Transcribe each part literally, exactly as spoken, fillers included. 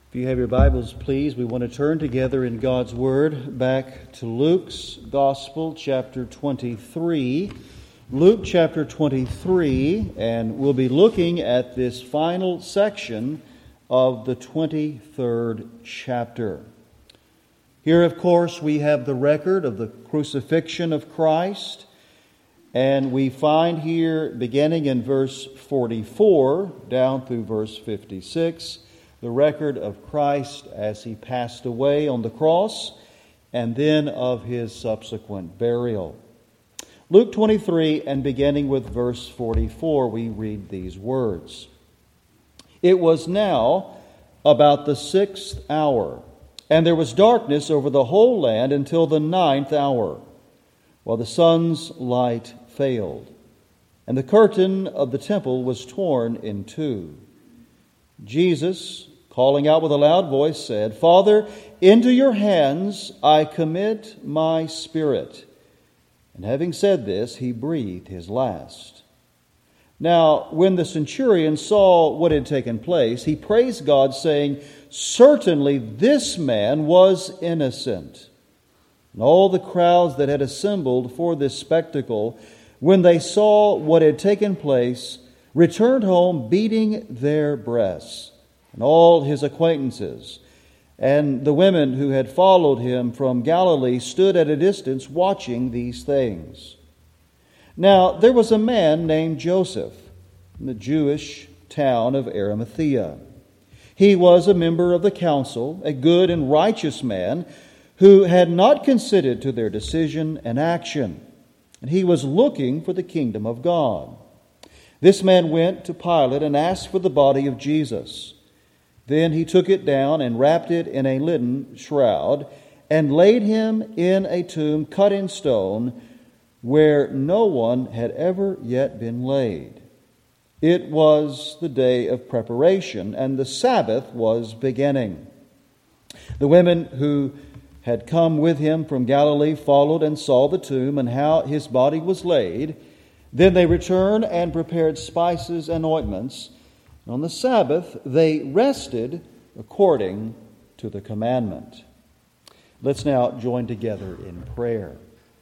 If you have your Bibles, please, we want to turn together in God's Word back to Luke's Gospel, chapter twenty-three. Luke chapter twenty-three, and we'll be looking at this final section of the twenty-third chapter. Here, of course, we have the record of the crucifixion of Christ, and we find here, beginning in verse forty-four down through verse fifty-six, the record of Christ as he passed away on the cross, and then of his subsequent burial. Luke twenty-three, and beginning with verse forty-four, we read these words. It was now about the sixth hour, and there was darkness over the whole land until the ninth hour, while the sun's light failed, and the curtain of the temple was torn in two. Jesus, calling out with a loud voice, said, "Father, into your hands I commit my spirit." And having said this, he breathed his last. Now, when the centurion saw what had taken place, he praised God, saying, "Certainly this man was innocent." And all the crowds that had assembled for this spectacle, when they saw what had taken place, returned home beating their breasts. And all his acquaintances and the women who had followed him from Galilee stood at a distance watching these things. Now there was a man named Joseph in the Jewish town of Arimathea. He was a member of the council, a good and righteous man who had not consented to their decision and action. And he was looking for the kingdom of God. This man went to Pilate and asked for the body of Jesus. Then he took it down and wrapped it in a linen shroud and laid him in a tomb cut in stone where no one had ever yet been laid. It was the day of preparation, and the Sabbath was beginning. The women who had come with him from Galilee followed and saw the tomb and how his body was laid. Then they returned and prepared spices and ointments. On the Sabbath, they rested according to the commandment. Let's now join together in prayer.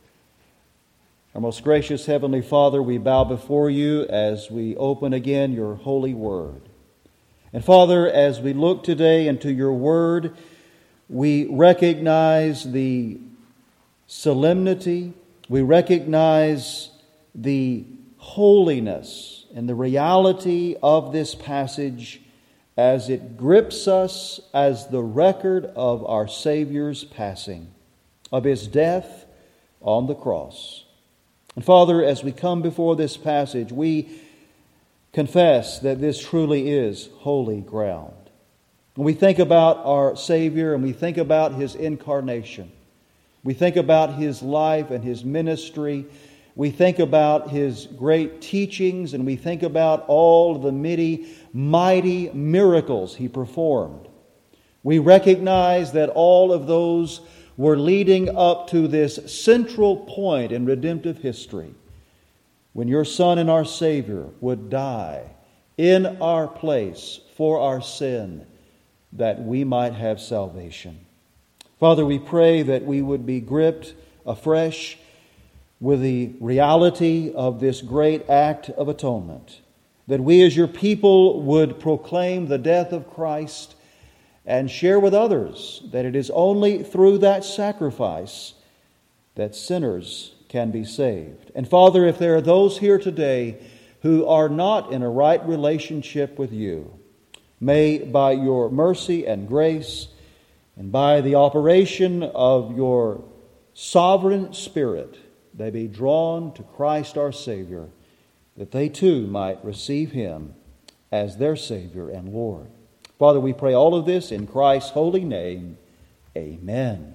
Our most gracious Heavenly Father, we bow before you as we open again your holy word. And Father, as we look today into your word, we recognize the solemnity, we recognize the holiness and the reality of this passage as it grips us as the record of our Savior's passing, of his death on the cross. And Father, as we come before this passage, we confess that this truly is holy ground. When we think about our Savior and we think about his incarnation, we think about his life and his ministry, we think about his great teachings, and we think about all the many mighty miracles he performed. We recognize that all of those were leading up to this central point in redemptive history, when your Son and our Savior would die in our place for our sin, that we might have salvation. Father, we pray that we would be gripped afresh with the reality of this great act of atonement, that we as your people would proclaim the death of Christ and share with others that it is only through that sacrifice that sinners can be saved. And Father, if there are those here today who are not in a right relationship with you, may by your mercy and grace and by the operation of your sovereign Spirit, they be drawn to Christ our Savior, that they too might receive him as their Savior and Lord. Father, we pray all of this in Christ's holy name. Amen.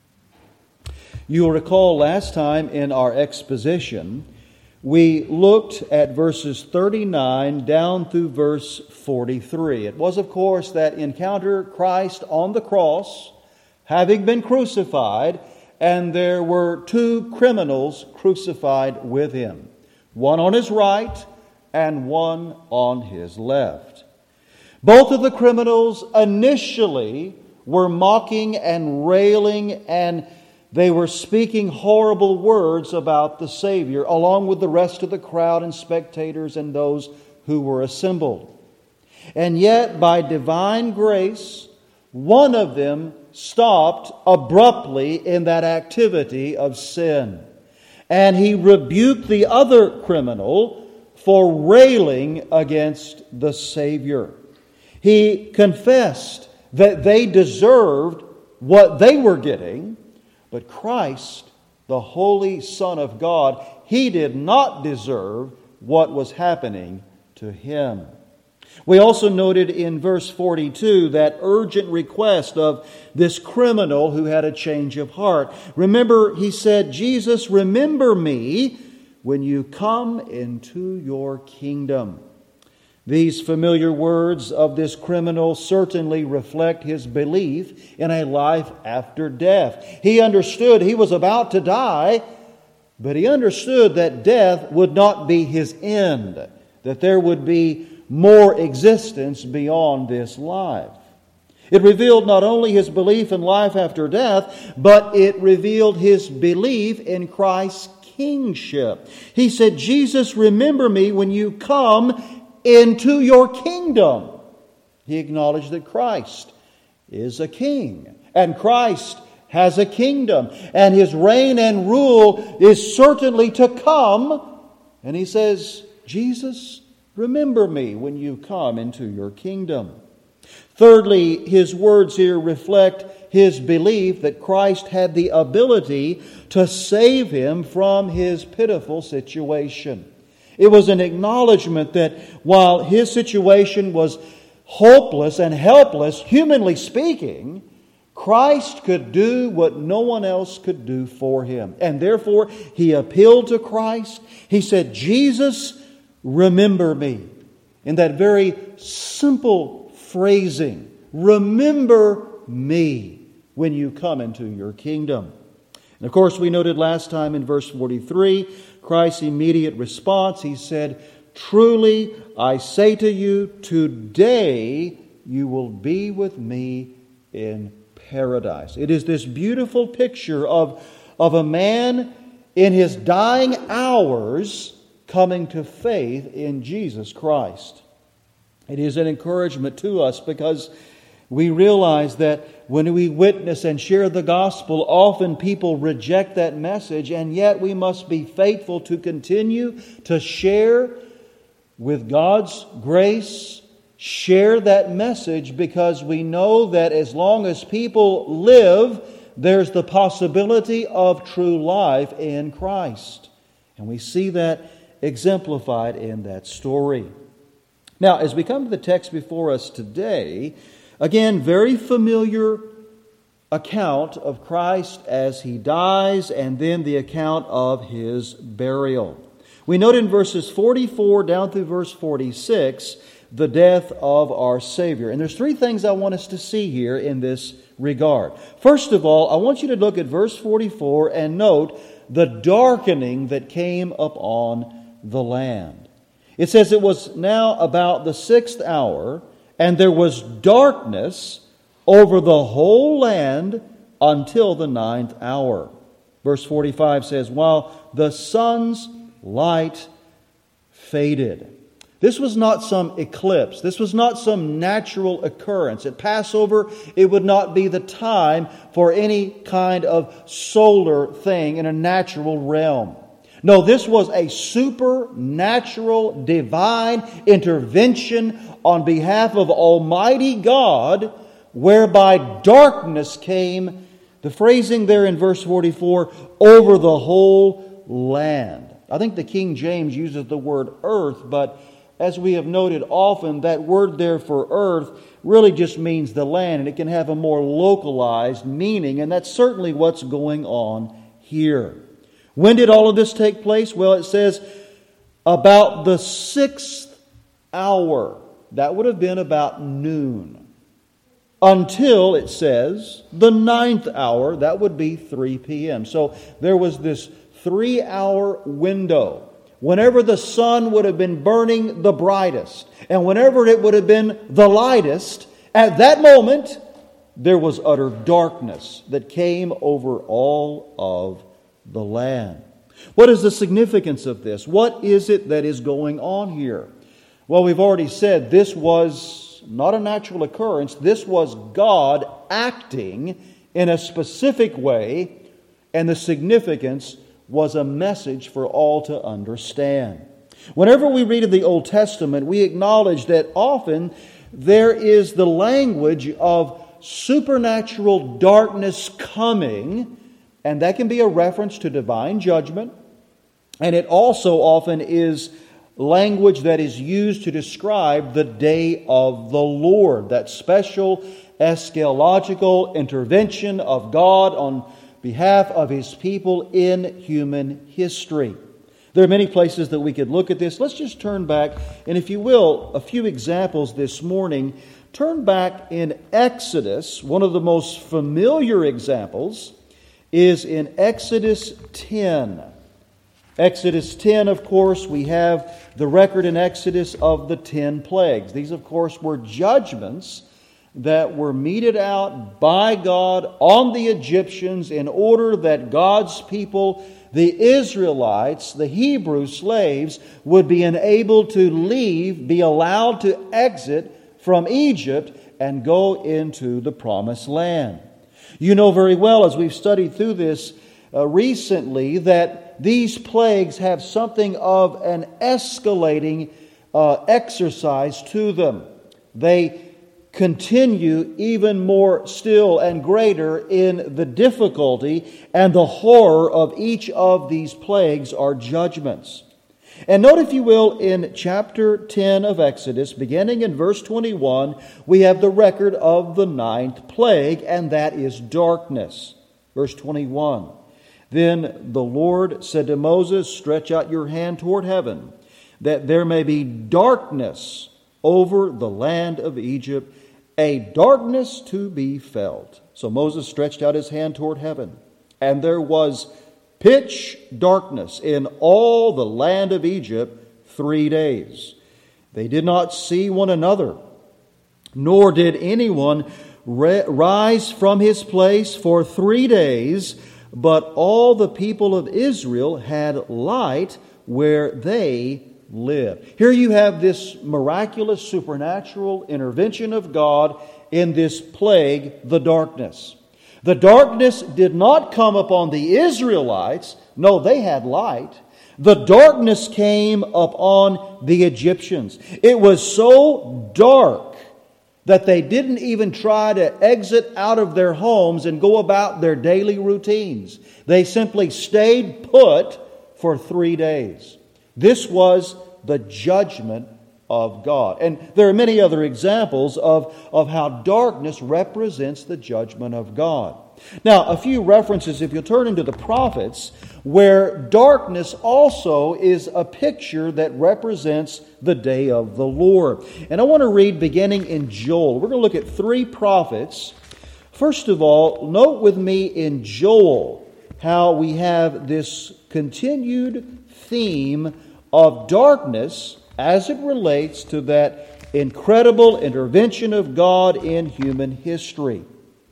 You will recall last time in our exposition, we looked at verses thirty-nine down through verse forty-three. It was, of course, that encounter Christ on the cross, having been crucified, and there were two criminals crucified with him, one on his right and one on his left. Both of the criminals initially were mocking and railing, and they were speaking horrible words about the Savior, along with the rest of the crowd and spectators and those who were assembled. And yet, by divine grace, one of them stopped abruptly in that activity of sin. And he rebuked the other criminal for railing against the Savior. He confessed that they deserved what they were getting, but Christ, the Holy Son of God, He did not deserve what was happening to Him. We also noted in verse forty-two that urgent request of this criminal who had a change of heart. Remember, he said, "Jesus, remember me when you come into your kingdom." These familiar words of this criminal certainly reflect his belief in a life after death. He understood he was about to die, but he understood that death would not be his end, that there would be more existence beyond this life. It revealed not only his belief in life after death, but it revealed his belief in Christ's kingship. He said, "Jesus, remember me when you come into your kingdom." He acknowledged that Christ is a king, and Christ has a kingdom, and His reign and rule is certainly to come. And he says, "Jesus, remember me when you come into your kingdom." Thirdly, his words here reflect his belief that Christ had the ability to save him from his pitiful situation. It was an acknowledgement that while his situation was hopeless and helpless, humanly speaking, Christ could do what no one else could do for him. And therefore, he appealed to Christ. He said, "Jesus, remember me." In that very simple phrasing, "Remember me when you come into your kingdom." And of course, we noted last time in verse forty-three, Christ's immediate response. He said, "Truly, I say to you, today you will be with me in paradise." It is this beautiful picture of, of a man in his dying hours coming to faith in Jesus Christ. It is an encouragement to us because we realize that when we witness and share the gospel, often people reject that message, and yet we must be faithful to continue to share with God's grace, share that message, because we know that as long as people live, there's the possibility of true life in Christ. And we see that exemplified in that story. Now, as we come to the text before us today, again, very familiar account of Christ as He dies, and then the account of His burial. We note in verses forty-four down through verse forty-six the death of our Savior. And there's three things I want us to see here in this regard. First of all, I want you to look at verse forty-four and note the darkening that came upon the land. It says, "It was now about the sixth hour, and there was darkness over the whole land until the ninth hour." Verse forty-five says, "While the sun's light faded." This was not some eclipse. This was not some natural occurrence. At Passover, it would not be the time for any kind of solar thing in a natural realm. No, this was a supernatural, divine intervention on behalf of Almighty God, whereby darkness came, the phrasing there in verse forty-four, over the whole land. I think the King James uses the word earth, but as we have noted often, that word there for earth really just means the land, and it can have a more localized meaning, and that's certainly what's going on here. When did all of this take place? Well, it says about the sixth hour. That would have been about noon. Until, it says, the ninth hour. That would be three p.m. So there was this three-hour window whenever the sun would have been burning the brightest, and whenever it would have been the lightest, at that moment there was utter darkness that came over all of the land. What is the significance of this? What is it that is going on here? Well, we've already said this was not a natural occurrence. This was God acting in a specific way, and the significance was a message for all to understand. Whenever we read of the Old Testament, we acknowledge that often there is the language of supernatural darkness coming, and that can be a reference to divine judgment. And it also often is language that is used to describe the day of the Lord, that special eschatological intervention of God on behalf of His people in human history. There are many places that we could look at this. Let's just turn back, and if you will, a few examples this morning. Turn back in Exodus. One of the most familiar examples is in Exodus ten. Exodus ten, of course, we have the record in Exodus of the ten plagues. These, of course, were judgments that were meted out by God on the Egyptians in order that God's people, the Israelites, the Hebrew slaves, would be enabled to leave, be allowed to exit from Egypt and go into the promised land. You know very well, as we've studied through this uh, recently, that these plagues have something of an escalating uh, exercise to them. They continue even more still and greater in the difficulty, and the horror of each of these plagues are judgments. And note, if you will, in chapter ten of Exodus, beginning in verse twenty-one, we have the record of the ninth plague, and that is darkness. Verse twenty-one, "Then the Lord said to Moses, stretch out your hand toward heaven, that there may be darkness over the land of Egypt, a darkness to be felt." So Moses stretched out his hand toward heaven, and there was pitch darkness in all the land of Egypt three days. They did not see one another, nor did anyone rise from his place for three days, but all the people of Israel had light where they lived. Here you have this miraculous supernatural intervention of God in this plague, the darkness. The darkness did not come upon the Israelites. No, they had light. The darkness came upon the Egyptians. It was so dark that they didn't even try to exit out of their homes and go about their daily routines. They simply stayed put for three days. This was the judgment of God. And there are many other examples of, of how darkness represents the judgment of God. Now, a few references, if you'll turn into the prophets, where darkness also is a picture that represents the day of the Lord. And I want to read beginning in Joel. We're going to look at three prophets. First of all, note with me in Joel how we have this continued theme of darkness as it relates to that incredible intervention of God in human history.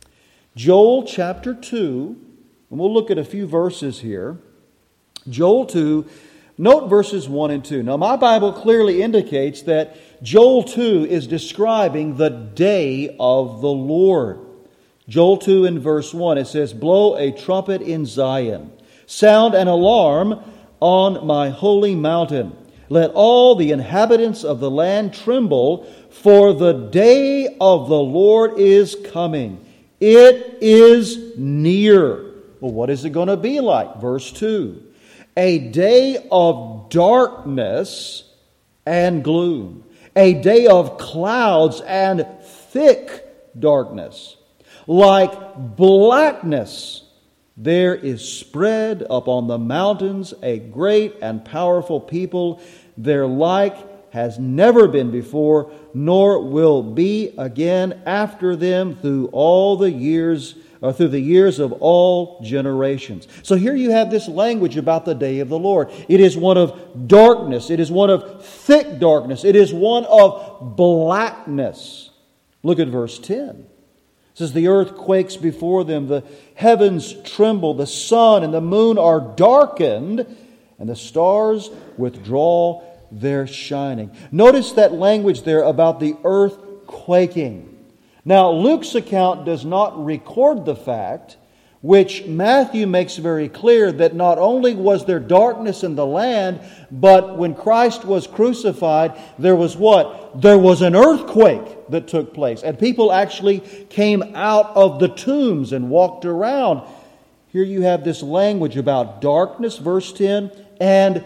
Joel chapter two, and we'll look at a few verses here. Joel two, note verses one and two. Now, my Bible clearly indicates that Joel two is describing the day of the Lord. Joel two in verse one, it says, "Blow a trumpet in Zion, sound an alarm on my holy mountain. Let all the inhabitants of the land tremble, for the day of the Lord is coming. It is near." Well, what is it going to be like? Verse two. "A day of darkness and gloom, a day of clouds and thick darkness, like blackness. There is spread upon the mountains a great and powerful people. Their like has never been before, nor will be again after them through all the years, or through the years of all generations. So here you have this language about the day of the Lord. It is one of darkness. It is one of thick darkness. It is one of blackness. Look at verse ten. It says, the earth quakes before them, the heavens tremble, the sun and the moon are darkened, and the stars withdraw their shining. Notice that language there about the earth quaking. Now, Luke's account does not record the fact, which Matthew makes very clear, that not only was there darkness in the land, but when Christ was crucified, there was what? There was an earthquake that took place. And people actually came out of the tombs and walked around. Here you have this language about darkness, verse ten, and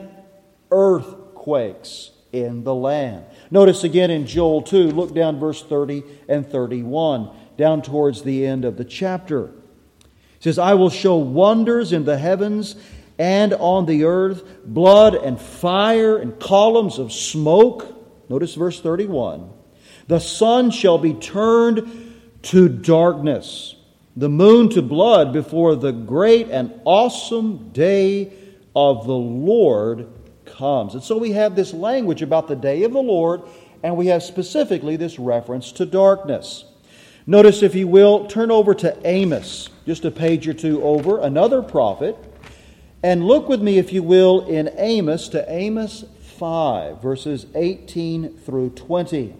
earthquakes in the land. Notice again in Joel two, look down verse thirty and thirty-one, down towards the end of the chapter. It says, I will show wonders in the heavens and on the earth, blood and fire and columns of smoke. Notice verse thirty-one. The sun shall be turned to darkness, the moon to blood before the great and awesome day of the Lord comes. And so we have this language about the day of the Lord, and we have specifically this reference to darkness. Notice, if you will, turn over to Amos, just a page or two over, another prophet, and look with me, if you will, in Amos to Amos five, verses eighteen through twenty.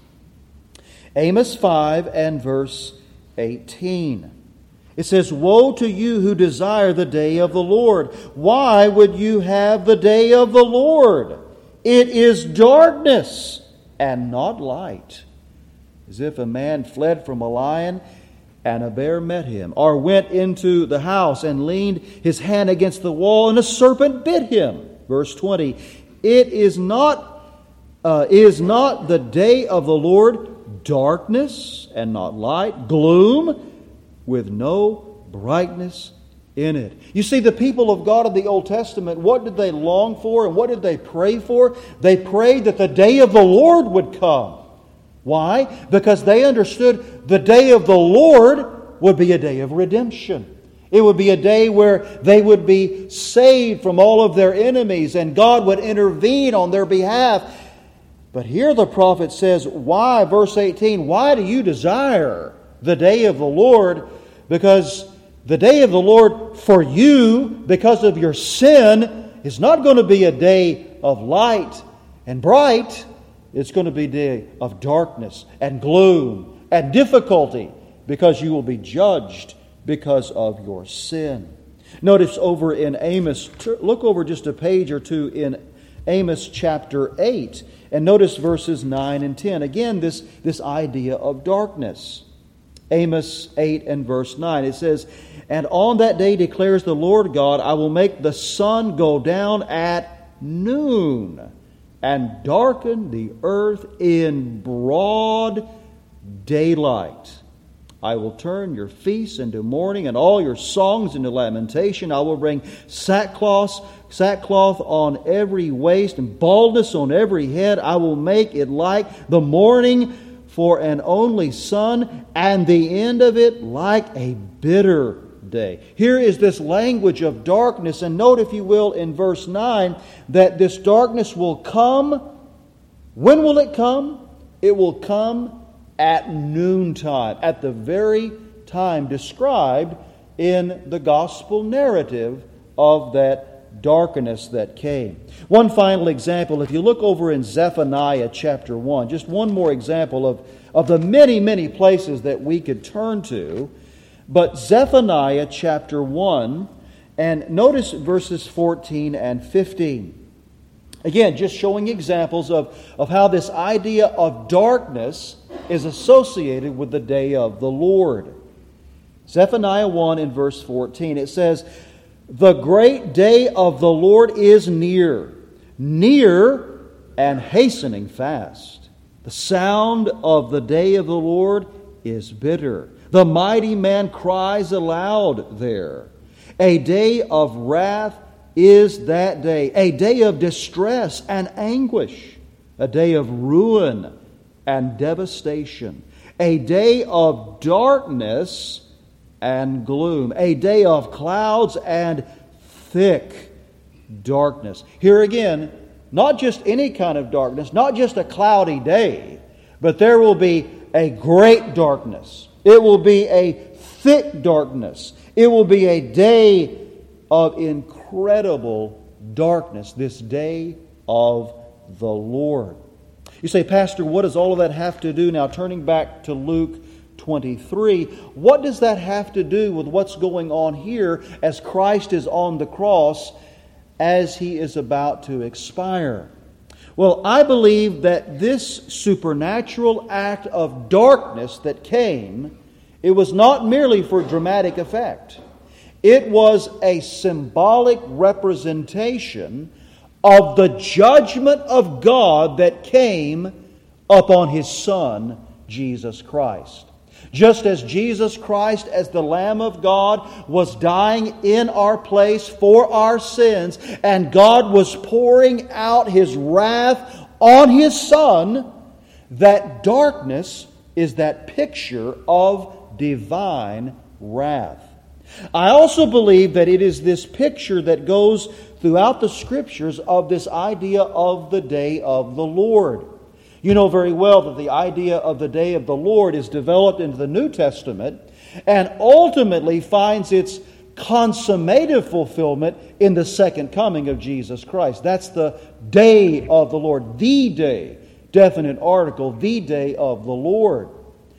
Amos five and verse eighteen. It says, woe to you who desire the day of the Lord. Why would you have the day of the Lord? It is darkness and not light. As if a man fled from a lion and a bear met him, or went into the house and leaned his hand against the wall and a serpent bit him. Verse twenty. It is not, uh, is not the day of the Lord darkness and not light, gloom, with no brightness in it. You see, the people of God of the Old Testament, what did they long for and what did they pray for? They prayed that the day of the Lord would come. Why? Because they understood the day of the Lord would be a day of redemption. It would be a day where they would be saved from all of their enemies and God would intervene on their behalf. But here the prophet says, why, verse eighteen, why do you desire the day of the Lord? Because the day of the Lord for you, because of your sin, is not going to be a day of light and bright. It's going to be a day of darkness and gloom and difficulty, because you will be judged because of your sin. Notice over in Amos, look over just a page or two in Amos chapter eight, and notice verses nine and ten. Again, this, this idea of darkness. Amos eight and verse nine. It says, and on that day declares the Lord God, I will make the sun go down at noon and darken the earth in broad daylight. I will turn your feasts into mourning and all your songs into lamentation. I will bring sackcloth, sackcloth on every waist and baldness on every head. I will make it like the morning for an only son, and the end of it like a bitter day. Here is this language of darkness, and note, if you will, in verse nine, that this darkness will come. When will it come? It will come at noontime, at the very time described in the gospel narrative of that darkness that came. One final example, if you look over in Zephaniah chapter one, just one more example of, of the many, many places that we could turn to. But Zephaniah chapter one, and notice verses fourteen and fifteen. Again, just showing examples of, of how this idea of darkness is associated with the day of the Lord. Zephaniah one in verse fourteen, it says, the great day of the Lord is near, near and hastening fast. The sound of the day of the Lord is bitter. The mighty man cries aloud there. A day of wrath is that day, a day of distress and anguish. a day of ruin and devastation, a day of darkness and gloom, a day of clouds and thick darkness. Here again, not just any kind of darkness, not just a cloudy day, but there will be a great darkness. It will be a thick darkness. It will be a day of incredible darkness, this day of the Lord. You say, Pastor, what does all of that have to do? Now, turning back to Luke twenty-three, what does that have to do with what's going on here as Christ is on the cross as He is about to expire? Well, I believe that this supernatural act of darkness that came, it was not merely for dramatic effect. It was a symbolic representation of the judgment of God that came upon His Son, Jesus Christ. Just as Jesus Christ, as the Lamb of God, was dying in our place for our sins, and God was pouring out His wrath on His Son, that darkness is that picture of divine wrath. I also believe that it is this picture that goes throughout the Scriptures of this idea of the day of the Lord. You know very well that the idea of the day of the Lord is developed into the New Testament and ultimately finds its consummative fulfillment in the second coming of Jesus Christ. That's the day of the Lord, the day, definite article, the day of the Lord.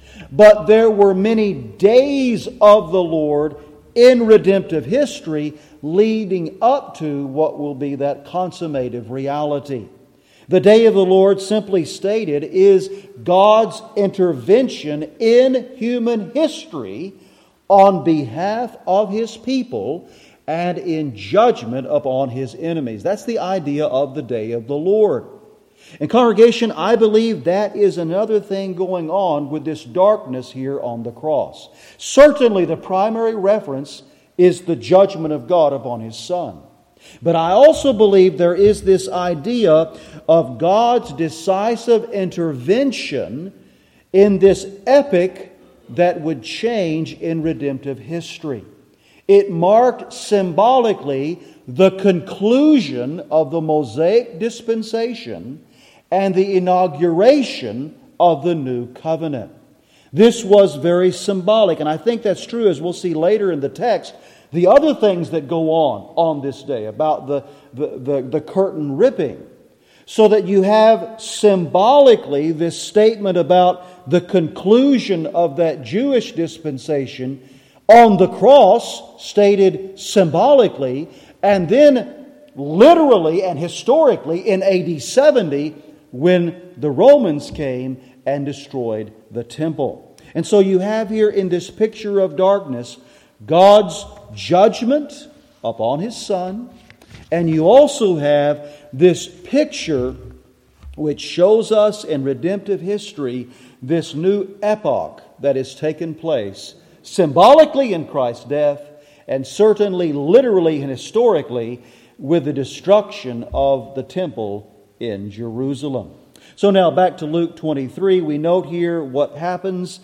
But there were many days of the Lord in redemptive history leading up to what will be that consummative reality. The day of the Lord, simply stated, is God's intervention in human history on behalf of His people and in judgment upon His enemies. That's the idea of the day of the Lord. And congregation, I believe that is another thing going on with this darkness here on the cross. Certainly the primary reference is the judgment of God upon His Son. But I also believe there is this idea of God's decisive intervention in this epic that would change in redemptive history. It marked symbolically the conclusion of the Mosaic dispensation and the inauguration of the new covenant. This was very symbolic, and I think that's true, as we'll see later in the text. The other things that go on on this day about the, the, the, the curtain ripping, so that you have symbolically this statement about the conclusion of that Jewish dispensation on the cross, stated symbolically, and then literally and historically in A D seventy when the Romans came and destroyed the temple. And so you have here in this picture of darkness God's judgment upon His Son, and you also have this picture which shows us in redemptive history this new epoch that has taken place symbolically in Christ's death and certainly literally and historically with the destruction of the temple in Jerusalem. So now back to Luke twenty-three, we note here what happens.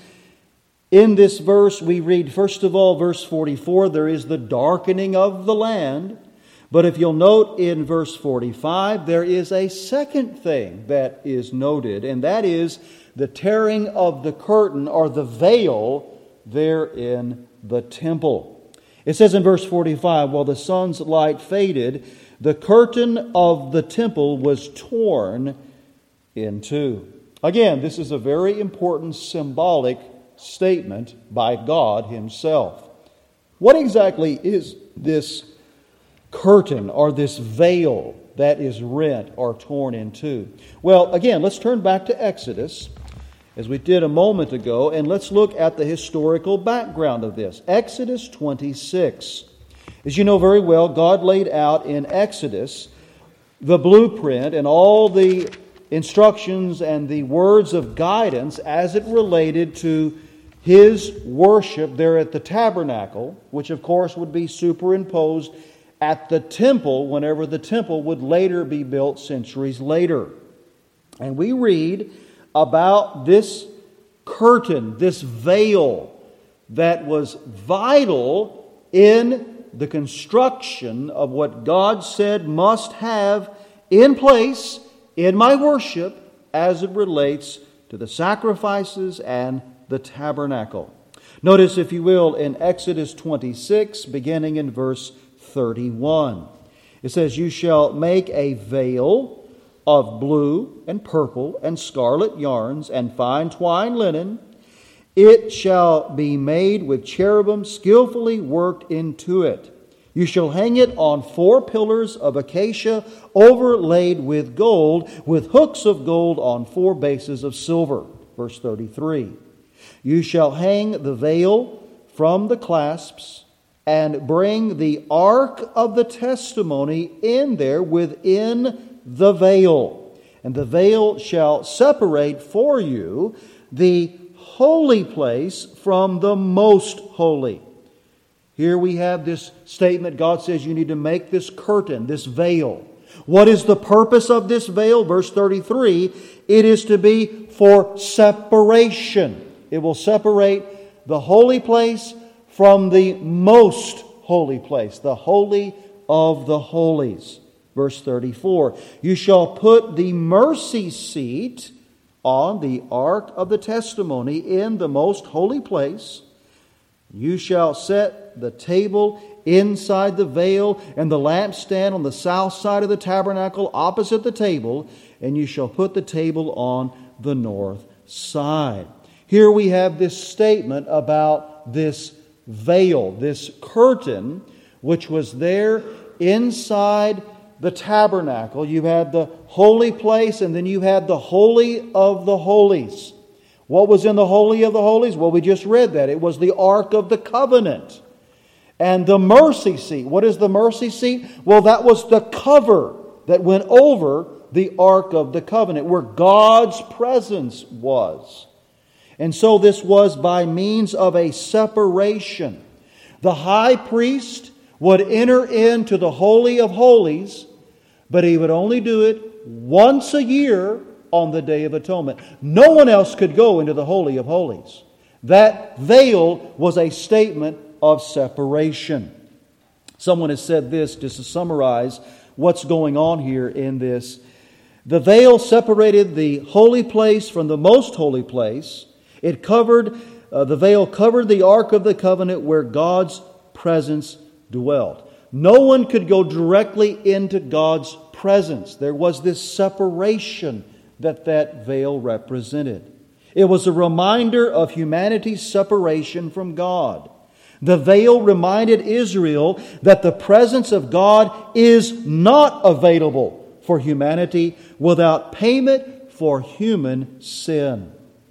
In this verse, we read, first of all, verse forty-four, there is the darkening of the land. But if you'll note in verse forty-five, there is a second thing that is noted, and that is the tearing of the curtain or the veil there in the temple. It says in verse forty-five, while the sun's light faded, the curtain of the temple was torn in two. Again, this is a very important symbolic statement by God Himself. What exactly is this curtain or this veil that is rent or torn in two? Well, again, let's turn back to Exodus, as we did a moment ago, and let's look at the historical background of this. Exodus twenty-six. As you know very well, God laid out in Exodus the blueprint and all the instructions and the words of guidance as it related to His worship there at the tabernacle, which of course would be superimposed at the temple whenever the temple would later be built centuries later. And we read about this curtain, this veil that was vital in the construction of what God said must have in place in my worship as it relates to the sacrifices and the tabernacle. Notice, if you will, in Exodus twenty-six, beginning in verse thirty-one. It says, "You shall make a veil of blue and purple and scarlet yarns and fine twined linen. It shall be made with cherubim skillfully worked into it. You shall hang it on four pillars of acacia overlaid with gold, with hooks of gold on four bases of silver." Verse thirty-three. "You shall hang the veil from the clasps and bring the ark of the testimony in there within the veil. And the veil shall separate for you the holy place from the most holy." Here we have this statement. God says you need to make this curtain, this veil. What is the purpose of this veil? Verse thirty-three, it is to be for separation. It will separate the holy place from the most holy place, the holy of the holies. Verse thirty-four, "You shall put the mercy seat on the ark of the testimony in the most holy place. You shall set the table inside the veil and the lampstand on the south side of the tabernacle opposite the table, and you shall put the table on the north side." Here we have this statement about this veil, this curtain, which was there inside the tabernacle. You had the holy place, and then you had the holy of the holies. What was in the holy of the holies? Well, we just read that. It was the Ark of the Covenant. And the mercy seat. What is the mercy seat? Well, that was the cover that went over the Ark of the Covenant, where God's presence was. And so this was by means of a separation. The high priest would enter into the Holy of Holies, but he would only do it once a year on the Day of Atonement. No one else could go into the Holy of Holies. That veil was a statement of separation. Someone has said this, just to summarize what's going on here in this. The veil separated the holy place from the most holy place. It covered, uh, the veil covered the Ark of the Covenant where God's presence dwelt. No one could go directly into God's presence. There was this separation that that veil represented. It was a reminder of humanity's separation from God. The veil reminded Israel that the presence of God is not available for humanity without payment for human sin.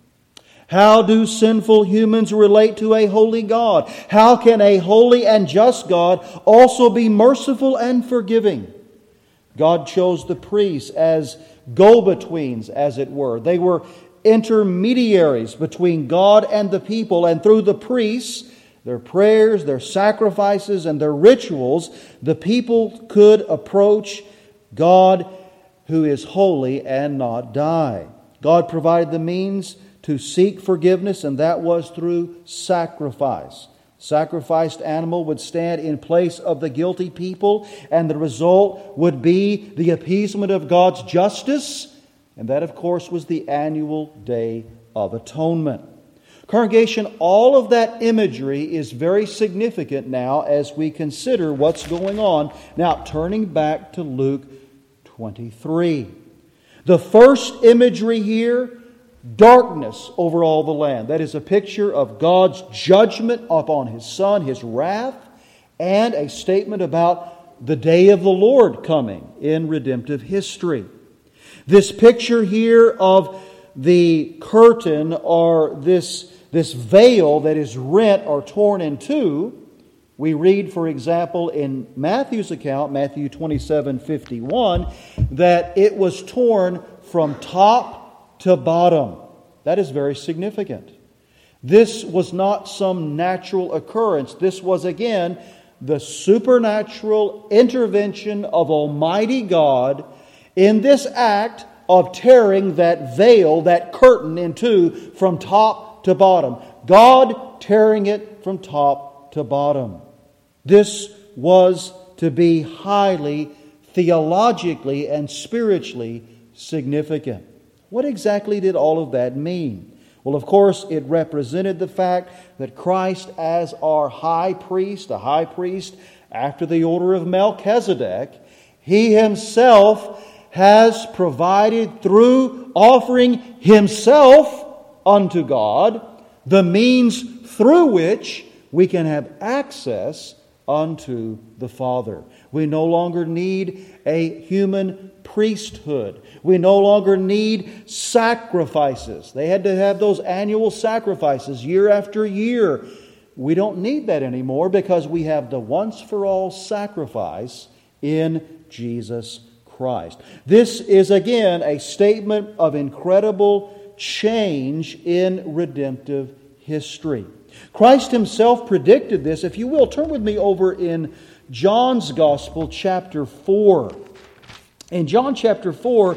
How do sinful humans relate to a holy God? How can a holy and just God also be merciful and forgiving? God chose the priests as go-betweens, as it were. They were intermediaries between God and the people, and through the priests, their prayers, their sacrifices, and their rituals, the people could approach God, who is holy, and not die. God provided the means to seek forgiveness, and that was through sacrifice. Sacrificed animal would stand in place of the guilty people, and the result would be the appeasement of God's justice, and that, of course, was the annual Day of Atonement. Congregation, all of that imagery is very significant now as we consider what's going on. Now, turning back to Luke twenty-three. The first imagery here, darkness over all the land. That is a picture of God's judgment upon His Son, His wrath, and a statement about the day of the Lord coming in redemptive history. This picture here of the curtain, or this, this veil that is rent or torn in two, we read, for example, in Matthew's account, Matthew twenty-seven fifty-one, that it was torn from top to bottom. That is very significant. This was not some natural occurrence. This was, again, the supernatural intervention of Almighty God in this act of tearing that veil, that curtain in two from top to bottom. God tearing it from top to bottom. This was to be highly theologically and spiritually significant. What exactly did all of that mean? Well, of course, it represented the fact that Christ, as our high priest, a high priest after the order of Melchizedek, He Himself has provided through offering Himself unto God the means through which we can have access unto the Father. We no longer need a human priesthood. We no longer need sacrifices. They had to have those annual sacrifices year after year. We don't need that anymore because we have the once-for-all sacrifice in Jesus Christ. This is again a statement of incredible change in redemptive history. Christ Himself predicted this. If you will, turn with me over in John's Gospel, chapter four. In John chapter four,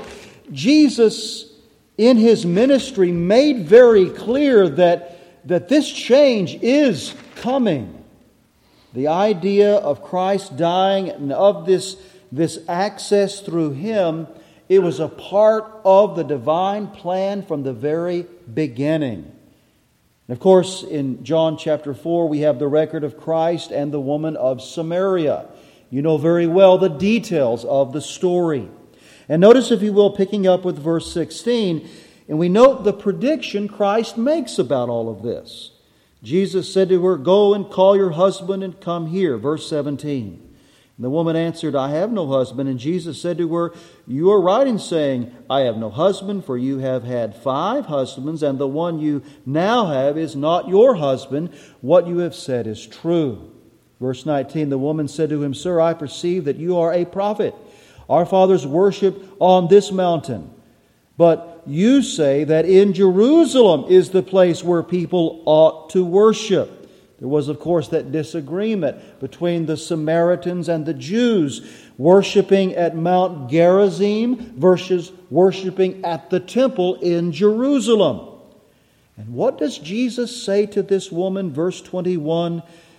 Jesus, in His ministry, made very clear that, that this change is coming. The idea of Christ dying and of this, this access through Him, it was a part of the divine plan from the very beginning. And of course, in John chapter four, we have the record of Christ and the woman of Samaria. You know very well the details of the story. And notice, if you will, picking up with verse sixteen, and we note the prediction Christ makes about all of this. Jesus said to her, "Go and call your husband and come here." Verse seventeen. And the woman answered, "I have no husband." And Jesus said to her, "You are right in saying, 'I have no husband,' for you have had five husbands, and the one you now have is not your husband. What you have said is true." Verse nineteen, the woman said to him, "Sir, I perceive that you are a prophet. Our fathers worship on this mountain, but you say that in Jerusalem is the place where people ought to worship." There was, of course, that disagreement between the Samaritans and the Jews, worshiping at Mount Gerizim versus worshiping at the temple in Jerusalem. And what does Jesus say to this woman? Verse twenty-one,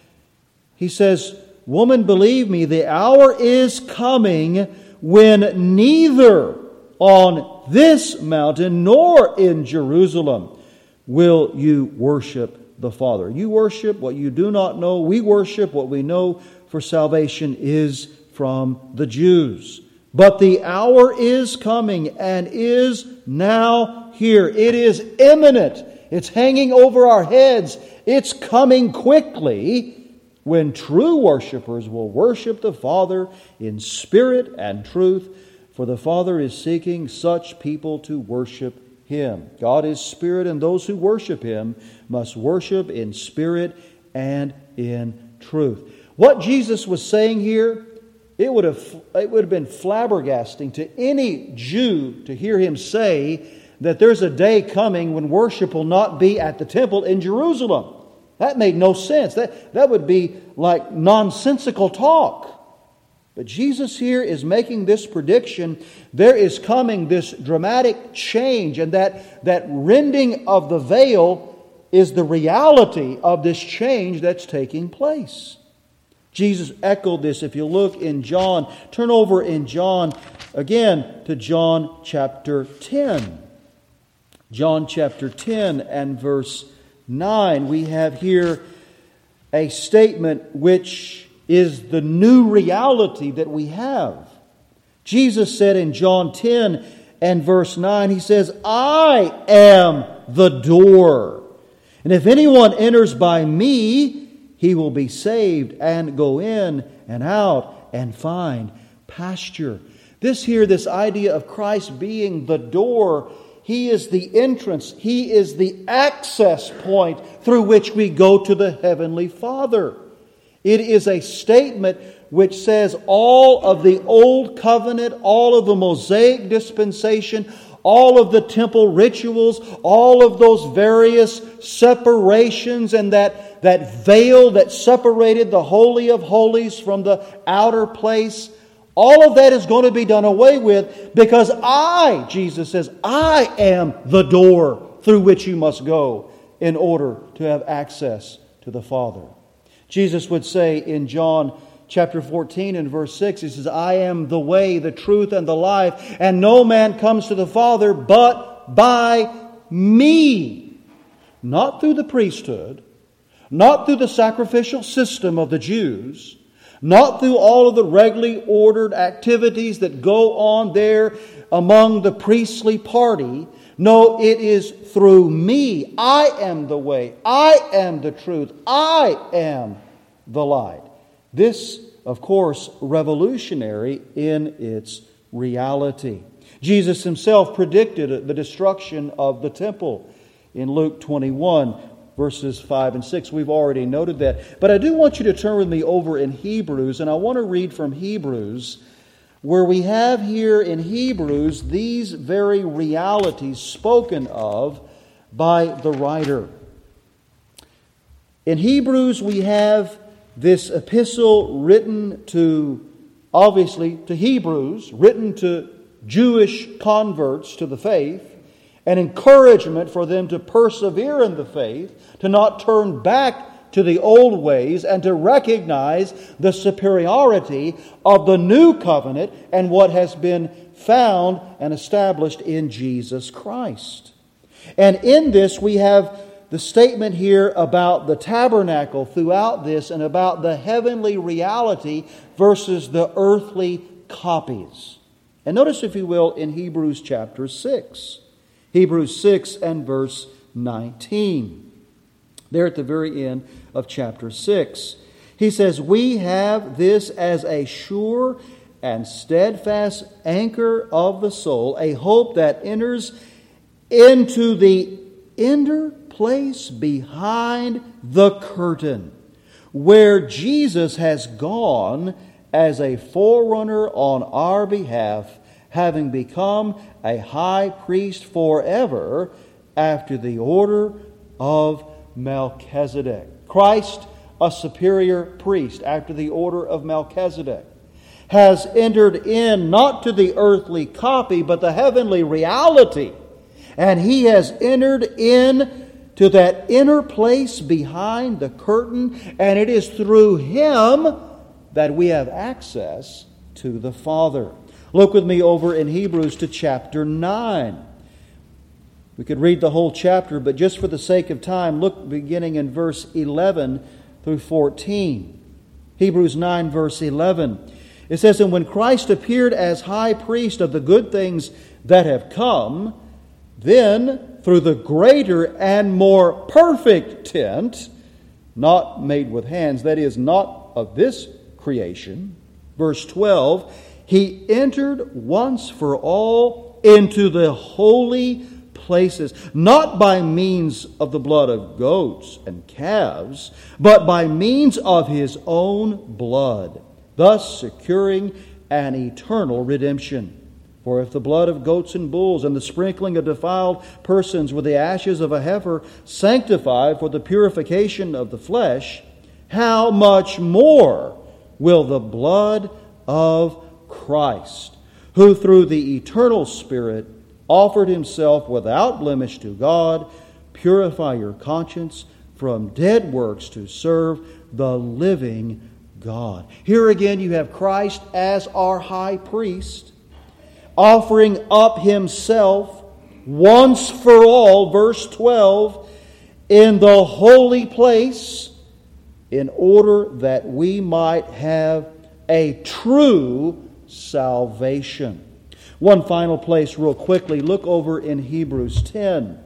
He says, "Woman, believe me, the hour is coming when neither on this mountain nor in Jerusalem will you worship the Father." You worship what you do not know. We worship what we know, for salvation is from the Jews. But the hour is coming and is now here. It is imminent. It's hanging over our heads. It's coming quickly, when true worshipers will worship the Father in spirit and truth, for the Father is seeking such people to worship Him. God is spirit, and those who worship Him must worship in spirit and in truth. What Jesus was saying here, it would have it would have been flabbergasting to any Jew to hear Him say that there's a day coming when worship will not be at the temple in Jerusalem. That made no sense. That, that would be like nonsensical talk. But Jesus here is making this prediction. There is coming this dramatic change, and that, that rending of the veil is the reality of this change that's taking place. Jesus echoed this. If you look in John, turn over in John again to John chapter ten. John chapter ten and verse nine, we have here a statement which is the new reality that we have. Jesus said in John ten and verse nine, He says, "I am the door. And if anyone enters by me, he will be saved and go in and out and find pasture." This here, this idea of Christ being the door, He is the entrance. He is the access point through which we go to the Heavenly Father. It is a statement which says all of the Old Covenant, all of the Mosaic dispensation, all of the temple rituals, all of those various separations and that, that veil that separated the Holy of Holies from the outer place, All of that is going to be done away with because I, Jesus says, I am the door through which you must go in order to have access to the Father. Jesus would say in John chapter fourteen and verse six, He says, I am the way, the truth, and the life, and no man comes to the Father but by me. Not through the priesthood, not through the sacrificial system of the Jews, not through all of the regularly ordered activities that go on there among the priestly party. No, it is through me. I am the way. I am the truth. I am the light. This, of course, revolutionary in its reality. Jesus Himself predicted the destruction of the temple in Luke twenty-one, verses five and six. We've already noted that. But I do want you to turn with me over in Hebrews, and I want to read from Hebrews, where we have here in Hebrews these very realities spoken of by the writer. In Hebrews we have this epistle written to, obviously, to Hebrews, written to Jewish converts to the faith, an encouragement for them to persevere in the faith, to not turn back to the old ways, and to recognize the superiority of the new covenant and what has been found and established in Jesus Christ. And in this we have the statement here about the tabernacle throughout this and about the heavenly reality versus the earthly copies. And notice, if you will, in Hebrews chapter six. Hebrews six and verse nineteen. There at the very end of chapter six. He says, we have this as a sure and steadfast anchor of the soul, a hope that enters into the inner place behind the curtain, where Jesus has gone as a forerunner on our behalf, having become a high priest forever after the order of Melchizedek. Christ, a superior priest after the order of Melchizedek, has entered in not to the earthly copy but the heavenly reality. And He has entered in to that inner place behind the curtain, and it is through Him that we have access to the Father. Look with me over in Hebrews to chapter nine. We could read the whole chapter, but just for the sake of time, look beginning in verse eleven through fourteen. Hebrews nine, verse eleven. It says, and when Christ appeared as high priest of the good things that have come, then through the greater and more perfect tent, not made with hands, that is, not of this creation, verse twelve, He entered once for all into the holy places, not by means of the blood of goats and calves, but by means of His own blood, thus securing an eternal redemption. For if the blood of goats and bulls and the sprinkling of defiled persons with the ashes of a heifer sanctify for the purification of the flesh, how much more will the blood of Christ, who through the eternal Spirit offered Himself without blemish to God, purify your conscience from dead works to serve the living God. Here again you have Christ as our high priest, offering up Himself once for all, verse twelve, in the holy place, in order that we might have a true salvation. One final place real quickly. Look over in Hebrews ten.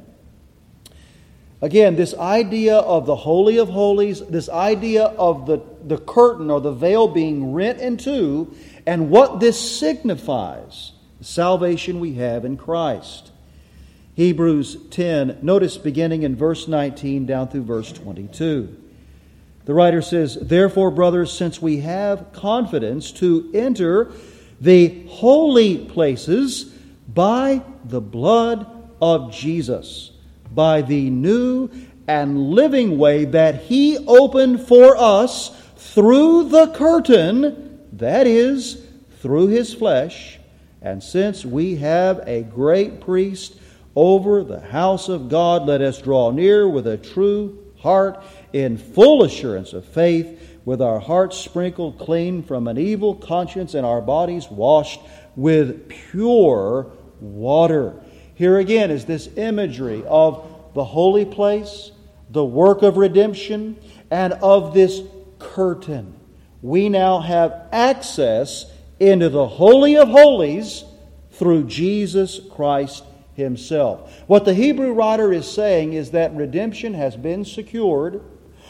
Again, this idea of the Holy of Holies, this idea of the, the curtain or the veil being rent in two, and what this signifies. The salvation we have in Christ. Hebrews ten, notice beginning in verse nineteen down through verse twenty-two. The writer says, therefore, brothers, since we have confidence to enter the holy places by the blood of Jesus, by the new and living way that He opened for us through the curtain, that is, through His flesh, and since we have a great priest over the house of God, let us draw near with a true heart in full assurance of faith, with our hearts sprinkled clean from an evil conscience and our bodies washed with pure water. Here again is this imagery of the holy place, the work of redemption, and of this curtain. We now have access into the Holy of Holies through Jesus Christ Himself. What the Hebrew writer is saying is that redemption has been secured.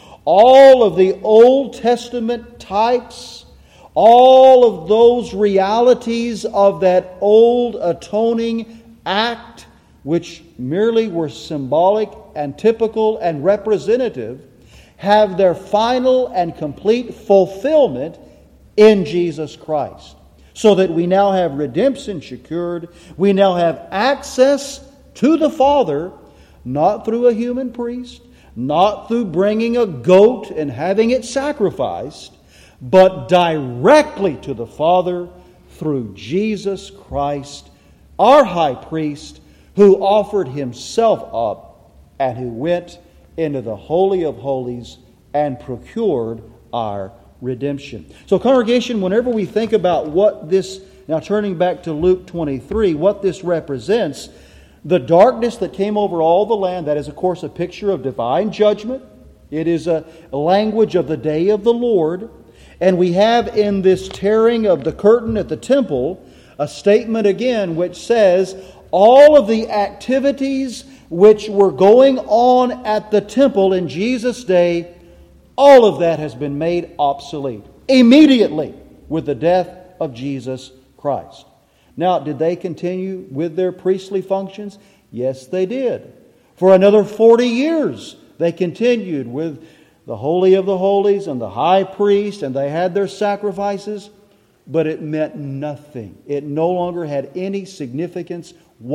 All of the Old Testament types, all of those realities of that old atoning act, which merely were symbolic and typical and representative, have their final and complete fulfillment in Jesus Christ. So that we now have redemption secured. We now have access to the Father, not through a human priest, not through bringing a goat and having it sacrificed, but directly to the Father through Jesus Christ, our high priest, who offered Himself up and who went into the Holy of Holies and procured our redemption. So, congregation, whenever we think about what this, now turning back to Luke twenty-three, what this represents, the darkness that came over all the land, that is, of course, a picture of divine judgment. It is a language of the day of the Lord. And we have in this tearing of the curtain at the temple a statement again which says all of the activities which were going on at the temple in Jesus' day, all of that has been made obsolete immediately with the death of Jesus Christ. Now, did they continue with their priestly functions? Yes, they did. For another forty years, they continued with the Holy of the Holies and the high priest, and they had their sacrifices, but it meant nothing. It no longer had any significance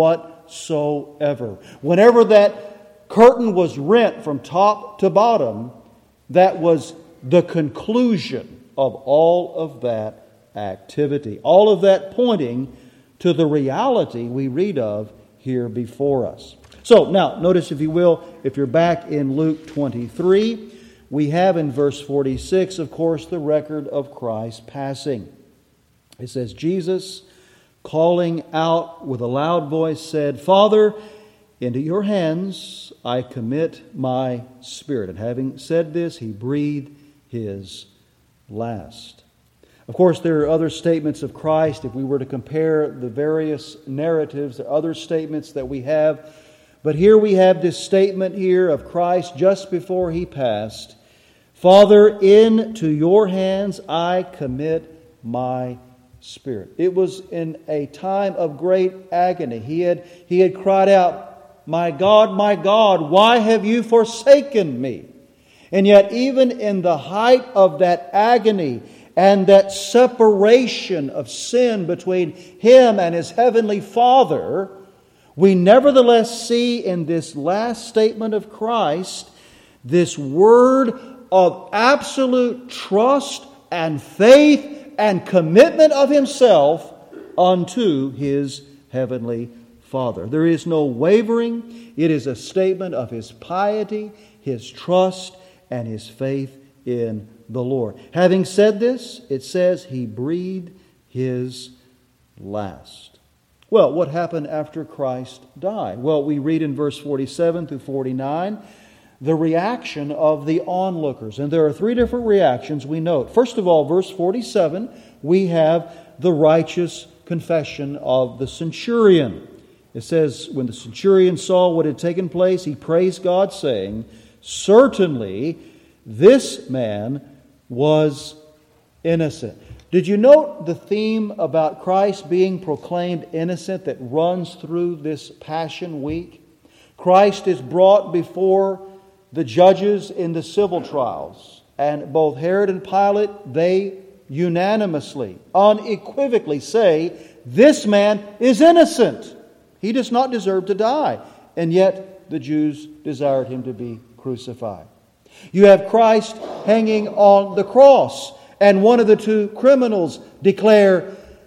whatsoever. Whenever that curtain was rent from top to bottom, that was the conclusion of all of that activity. All of that pointing to the reality we read of here before us. So, now, notice if you will, if you're back in Luke twenty-three, we have in verse forty-six, of course, the record of Christ's passing. It says, Jesus, calling out with a loud voice, said, Father, into your hands I commit my spirit. And having said this, He breathed His last. Of course, there are other statements of Christ. If we were to compare the various narratives, there are other statements that we have. But here we have this statement here of Christ just before He passed. Father, into your hands I commit my spirit. It was in a time of great agony. He had, he had cried out, My God, my God, why have you forsaken me? And yet even in the height of that agony and that separation of sin between Him and His heavenly Father, we nevertheless see in this last statement of Christ this word of absolute trust and faith and commitment of Himself unto His heavenly Father. There is no wavering. It is a statement of His piety, His trust, and His faith in the Lord. Having said this, it says He breathed His last. Well, what happened after Christ died? Well, we read in verse forty-seven through forty-nine the reaction of the onlookers. And there are three different reactions we note. First of all, verse forty-seven, we have the righteous confession of the centurion. It says, when the centurion saw what had taken place, he praised God, saying, Certainly this man was innocent. Did you note the theme about Christ being proclaimed innocent that runs through this Passion Week? Christ is brought before the judges in the civil trials, and both Herod and Pilate, they unanimously, unequivocally say, This man is innocent. He does not deserve to die. And yet the Jews desired Him to be crucified. You have Christ hanging on the cross, and one of the two criminals declare,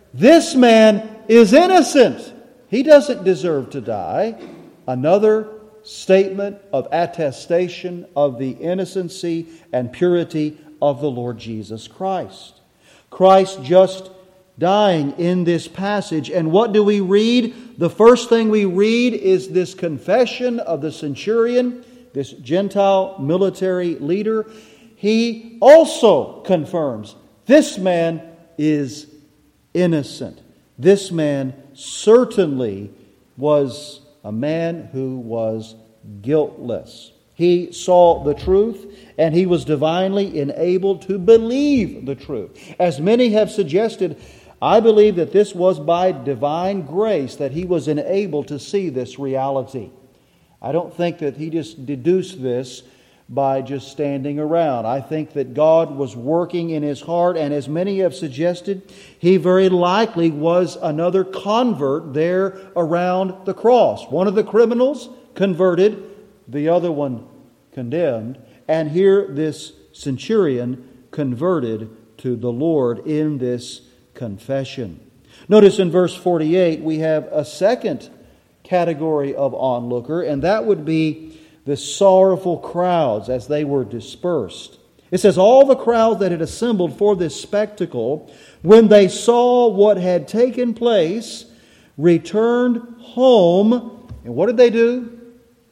This man is innocent. He doesn't deserve to die. Another statement of attestation of the innocency and purity of the Lord Jesus Christ. Christ just dying in this passage. And what do we read? The first thing we read is this confession of the centurion, this Gentile military leader. He also confirms this man is innocent. This man certainly was a man who was guiltless. He saw the truth, and he was divinely enabled to believe the truth. As many have suggested, I believe that this was by divine grace that he was enabled to see this reality. I don't think that he just deduced this by just standing around. I think that God was working in his heart, and as many have suggested, he very likely was another convert there around the cross. One of the criminals converted, the other one condemned, and here this centurion converted to the Lord in this confession. Notice in verse forty-eight we have a second category of onlooker, and that would be the sorrowful crowds as they were dispersed. It says, all the crowd that had assembled for this spectacle, when they saw what had taken place, returned home. And what did they do?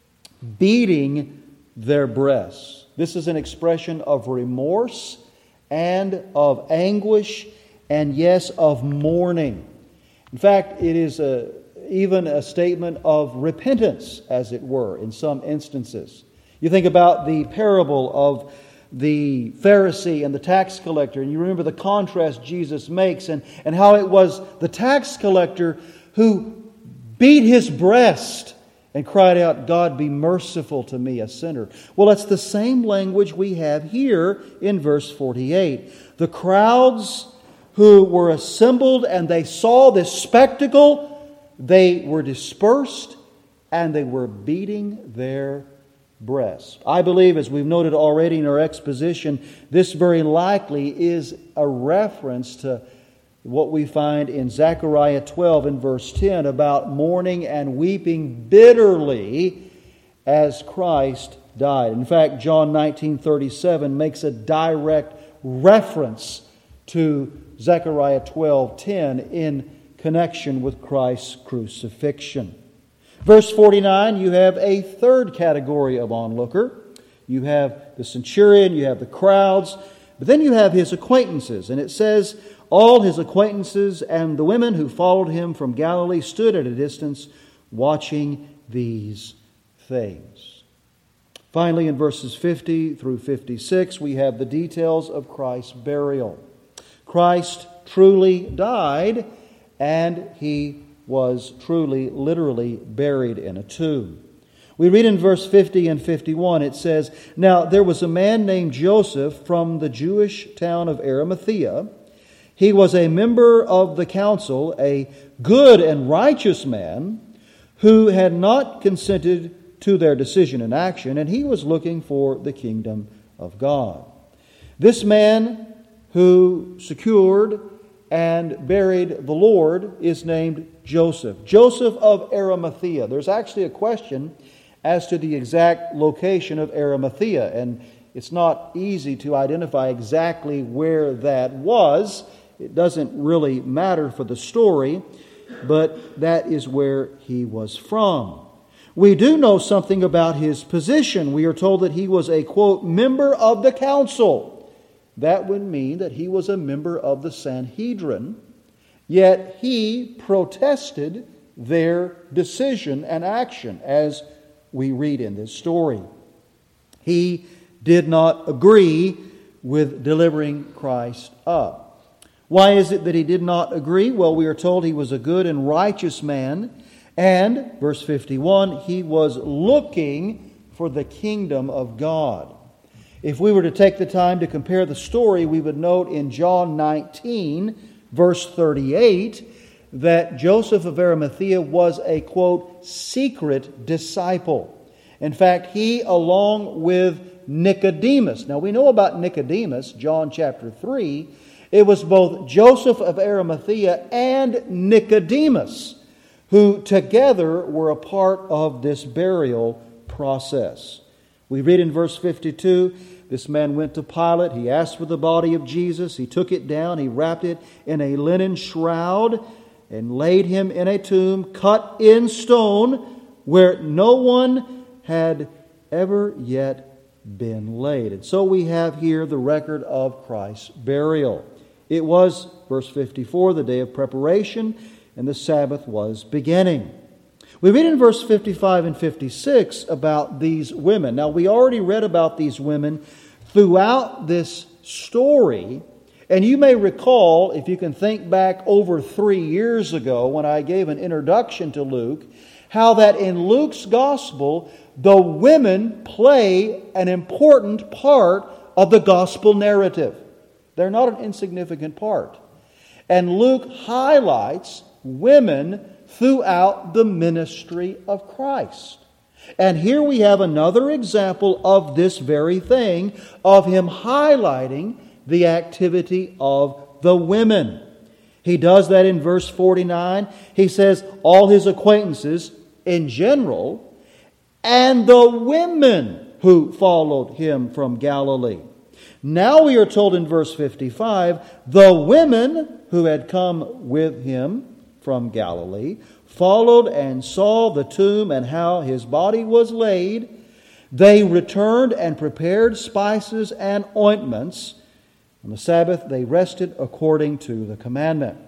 Beating their breasts. This is an expression of remorse and of anguish and, yes, of mourning. In fact, it is a even a statement of repentance, as it were, in some instances. You think about the parable of the Pharisee and the tax collector, and you remember the contrast Jesus makes, and, and how it was the tax collector who beat his breast and cried out, God, be merciful to me, a sinner. Well, it's the same language we have here in verse forty-eight. The crowds who were assembled and they saw this spectacle, they were dispersed and they were beating their breasts. I believe, as we've noted already in our exposition, this very likely is a reference to what we find in Zechariah twelve and verse ten about mourning and weeping bitterly as Christ died. In fact, John nineteen thirty-seven makes a direct reference to Zechariah twelve ten in connection with Christ's crucifixion. Verse forty-nine, you have a third category of onlooker. You have the centurion, you have the crowds, but then you have his acquaintances. And it says, all his acquaintances and the women who followed him from Galilee stood at a distance watching these things. Finally, in verses fifty through fifty-six, we have the details of Christ's burial. Christ truly died, and he was truly, literally buried in a tomb. We read in verse fifty and fifty-one, it says, Now there was a man named Joseph from the Jewish town of Arimathea. He was a member of the council, a good and righteous man, who had not consented to their decision and action, and he was looking for the kingdom of God. This man who secured and buried the Lord is named Joseph. Joseph of Arimathea. There's actually a question as to the exact location of Arimathea, and it's not easy to identify exactly where that was. It doesn't really matter for the story, but that is where he was from. We do know something about his position. We are told that he was a, quote, member of the council. That would mean that he was a member of the Sanhedrin, yet he protested their decision and action, as we read in this story. He did not agree with delivering Christ up. Why is it that he did not agree? Well, we are told he was a good and righteous man, and, verse fifty-one, he was looking for the kingdom of God. If we were to take the time to compare the story, we would note in John nineteen, verse thirty-eight, that Joseph of Arimathea was a, quote, secret disciple. In fact, he, along with Nicodemus. Now, we know about Nicodemus, John chapter three, It was both Joseph of Arimathea and Nicodemus who together were a part of this burial process. We read in verse fifty-two, this man went to Pilate. He asked for the body of Jesus. He took it down. He wrapped it in a linen shroud and laid him in a tomb cut in stone where no one had ever yet been laid. And so we have here the record of Christ's burial. It was, verse fifty-four, the day of preparation, and the Sabbath was beginning. We read in verse fifty-five and fifty-six about these women. Now, we already read about these women throughout this story, and you may recall, if you can think back over three years ago when I gave an introduction to Luke, how that in Luke's gospel, the women play an important part of the gospel narrative. They're not an insignificant part. And Luke highlights women throughout the ministry of Christ. And here we have another example of this very thing, of him highlighting the activity of the women. He does that in verse forty-nine. He says, all his acquaintances in general, and the women who followed him from Galilee. Now we are told in verse fifty-five, the women who had come with him from Galilee followed and saw the tomb and how his body was laid. They returned and prepared spices and ointments. On the Sabbath they rested according to the commandment.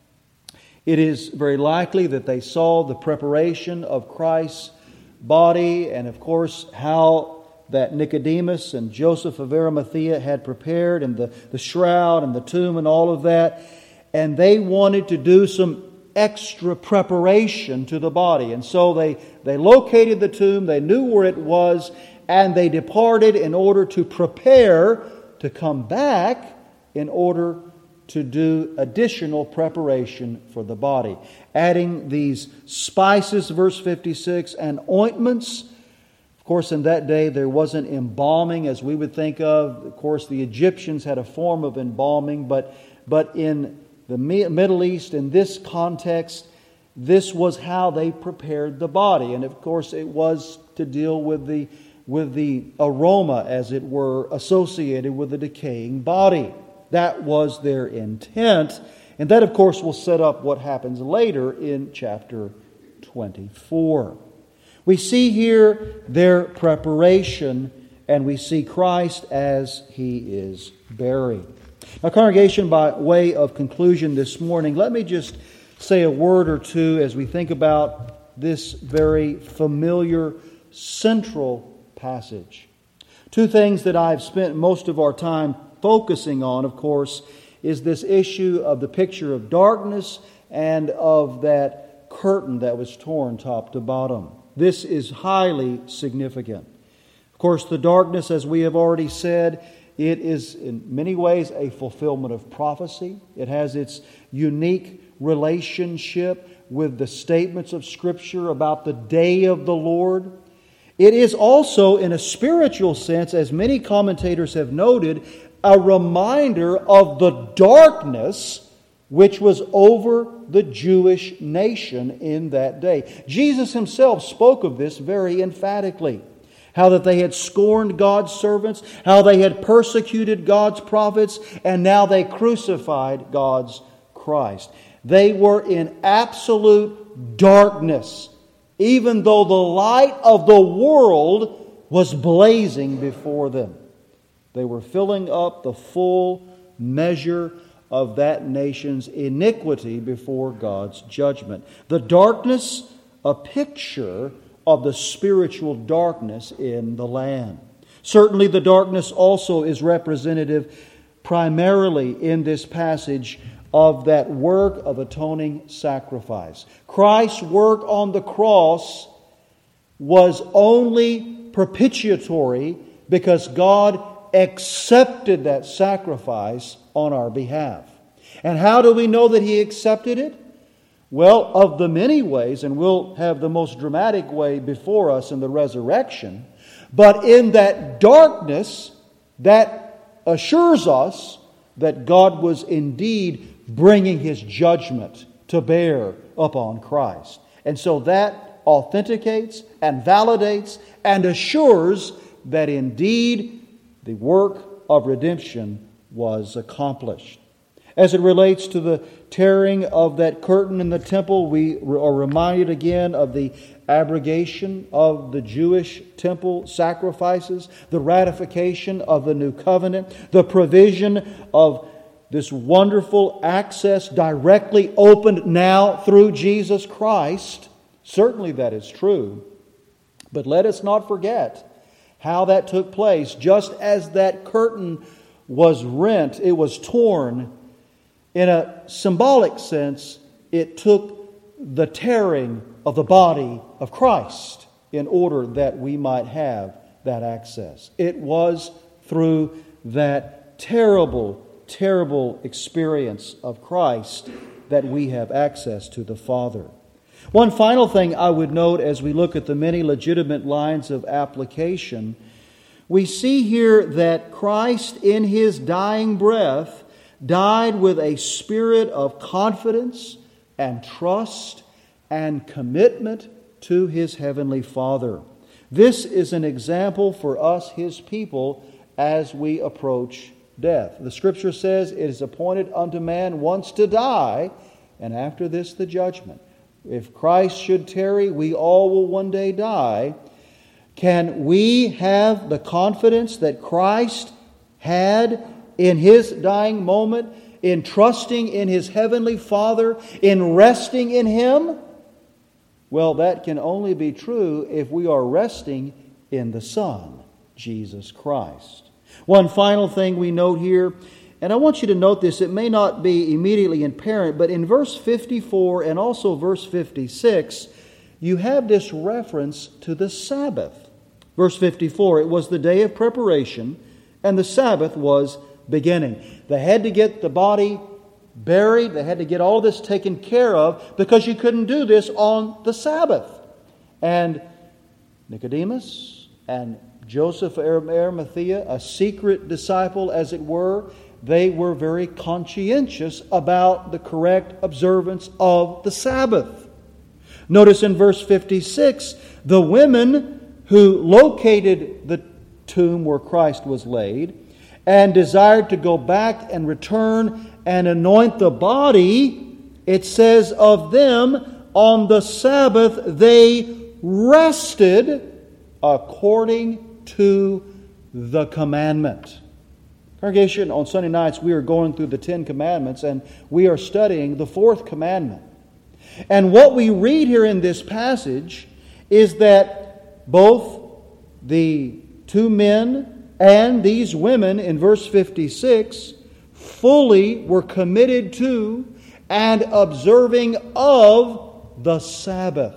It is very likely that they saw the preparation of Christ's body, and of course how that Nicodemus and Joseph of Arimathea had prepared, and the, the shroud and the tomb and all of that. And they wanted to do some extra preparation to the body. And so they, they located the tomb, they knew where it was, and they departed in order to prepare to come back in order to do additional preparation for the body. Adding these spices, verse fifty-six, and ointments. Of course, in that day there wasn't embalming as we would think of. Of course, the Egyptians had a form of embalming, but, but in the Middle East, in this context, this was how they prepared the body. And of course, it was to deal with the, with the aroma, as it were, associated with the decaying body. That was their intent. And that, of course, will set up what happens later in chapter twenty-four. We see here their preparation, and we see Christ as He is buried. Now, congregation, by way of conclusion this morning, let me just say a word or two as we think about this very familiar central passage. Two things that I've spent most of our time focusing on, of course, is this issue of the picture of darkness and of that curtain that was torn top to bottom. This is highly significant. Of course, the darkness, as we have already said, it is in many ways a fulfillment of prophecy. It has its unique relationship with the statements of Scripture about the day of the Lord. It is also, in a spiritual sense, as many commentators have noted, a reminder of the darkness which was over the Jewish nation in that day. Jesus Himself spoke of this very emphatically. How that they had scorned God's servants, how they had persecuted God's prophets, and now they crucified God's Christ. They were in absolute darkness, even though the light of the world was blazing before them. They were filling up the full measure of that nation's iniquity before God's judgment. The darkness, a picture of the spiritual darkness in the land. Certainly the darkness also is representative primarily in this passage of that work of atoning sacrifice. Christ's work on the cross was only propitiatory because God accepted that sacrifice on our behalf. And how do we know that He accepted it? Well, of the many ways, and we'll have the most dramatic way before us in the resurrection, but in that darkness, that assures us that God was indeed bringing His judgment to bear upon Christ. And so that authenticates and validates and assures that indeed the work of redemption was accomplished. As it relates to the tearing of that curtain in the temple, we are reminded again of the abrogation of the Jewish temple sacrifices, the ratification of the new covenant, the provision of this wonderful access directly opened now through Jesus Christ. Certainly that is true. But let us not forget how that took place. Just as that curtain was rent, it was torn. In a symbolic sense, it took the tearing of the body of Christ in order that we might have that access. It was through that terrible, terrible experience of Christ that we have access to the Father. One final thing I would note as we look at the many legitimate lines of application, we see here that Christ in His dying breath died with a spirit of confidence and trust and commitment to His Heavenly Father. This is an example for us, His people, as we approach death. The Scripture says it is appointed unto man once to die, and after this the judgment. If Christ should tarry, we all will one day die. Can we have the confidence that Christ had in His dying moment, in trusting in His Heavenly Father, in resting in Him? Well, that can only be true if we are resting in the Son, Jesus Christ. One final thing we note here, and I want you to note this, it may not be immediately apparent, but in verse fifty-four and also verse fifty-six, you have this reference to the Sabbath. Verse fifty-four, it was the day of preparation, and the Sabbath was beginning. They had to get the body buried. They had to get all this taken care of because you couldn't do this on the Sabbath. And Nicodemus and Joseph of Arimathea, a secret disciple as it were, they were very conscientious about the correct observance of the Sabbath. Notice in verse fifty-six, the women who located the tomb where Christ was laid and desired to go back and return and anoint the body, it says of them, on the Sabbath they rested according to the commandment. Congregation, on Sunday nights we are going through the Ten Commandments and we are studying the fourth commandment. And what we read here in this passage is that both the two men and these women in verse fifty-six fully were committed to and observing of the Sabbath.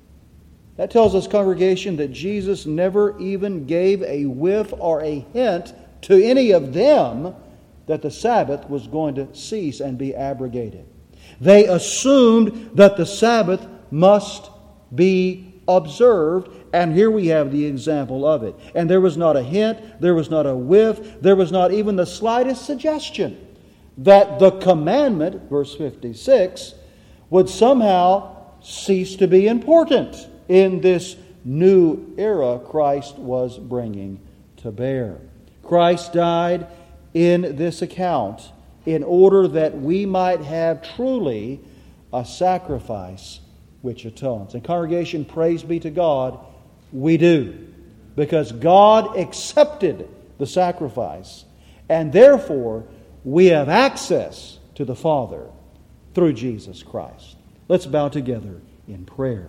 That tells us, congregation, that Jesus never even gave a whiff or a hint to any of them that the Sabbath was going to cease and be abrogated. They assumed that the Sabbath must be observed, and here we have the example of it. And there was not a hint, there was not a whiff, there was not even the slightest suggestion that the commandment, verse fifty-six, would somehow cease to be important in this new era Christ was bringing to bear. Christ died in this account in order that we might have truly a sacrifice which atones. And congregation, praise be to God, we do. Because God accepted the sacrifice, and therefore we have access to the Father through Jesus Christ. Let's bow together in prayer.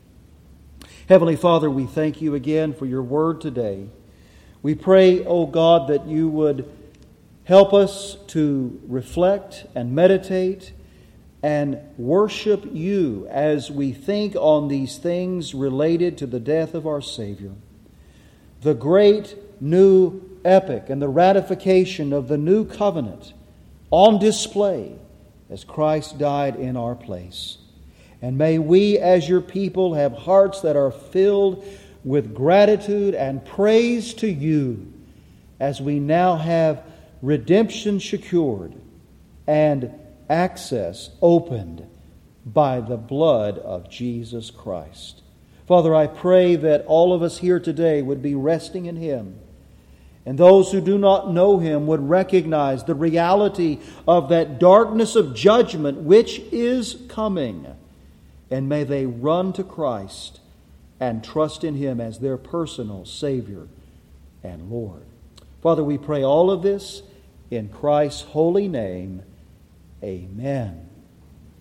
Heavenly Father, we thank you again for your word today. We pray, O God, that you would help us to reflect and meditate and worship you as we think on these things related to the death of our Savior. The great new epic and the ratification of the new covenant on display as Christ died in our place. And may we as your people have hearts that are filled with gratitude and praise to you as we now have redemption secured, and access opened by the blood of Jesus Christ. Father, I pray that all of us here today would be resting in Him, and those who do not know Him would recognize the reality of that darkness of judgment which is coming, and may they run to Christ and trust in Him as their personal Savior and Lord. Father, we pray all of this in Christ's holy name. Amen.